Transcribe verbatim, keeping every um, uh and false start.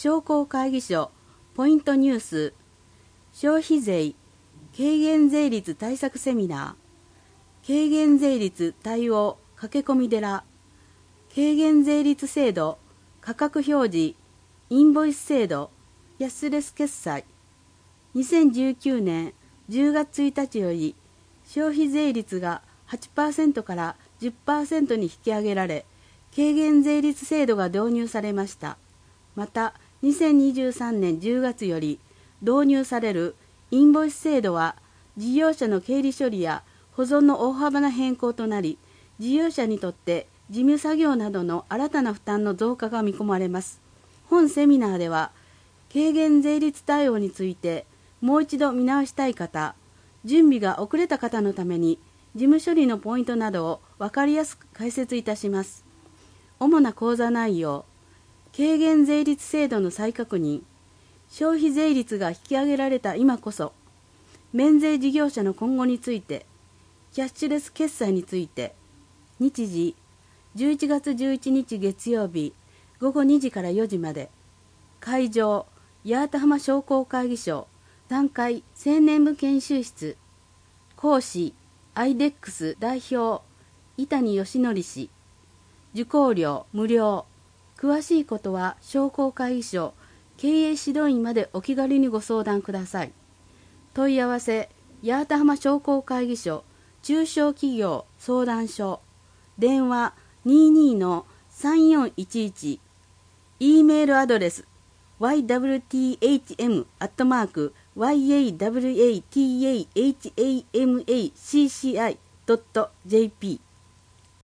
商工会議所ポイントニュース消費税軽減税率対策セミナー軽減税率対応駆け込み寺軽減税率制度価格表示インボイス制度キャッシュレス決済にせんじゅうきゅうねんじゅうがつついたちより消費税率が はちパーセント から じゅっパーセント に引き上げられ軽減税率制度が導入されました。またにせんにじゅうさんねんじゅうがつより導入されるインボイス制度は事業者の経理処理や保存の大幅な変更となり、事業者にとって事務作業などの新たな負担の増加が見込まれます。本セミナーでは軽減税率対応についてもう一度見直したい方、準備が遅れた方のために事務処理のポイントなどを分かりやすく解説いたします。主な講座内容、軽減税率制度の再確認、消費税率が引き上げられた今こそ、免税事業者の今後について、キャッシュレス決済について、日時じゅういちがつじゅういちにち月曜日ごごにじからよじまで、会場八幡浜商工会議所さんがい青年部研修室、講師アイデックス代表伊谷義則氏、受講料無料、詳しいことは商工会議所経営指導員までお気軽にご相談ください。問い合わせ八幡浜商工会議所中小企業相談所、電話 にじゅうにのさんよんいちいち、 E メールアドレス ワイダブリューティーエイチエム アットマーク ワイエーダブリューエーティーエーエイチエーエムエーシーシーアイ ドット ジェーピー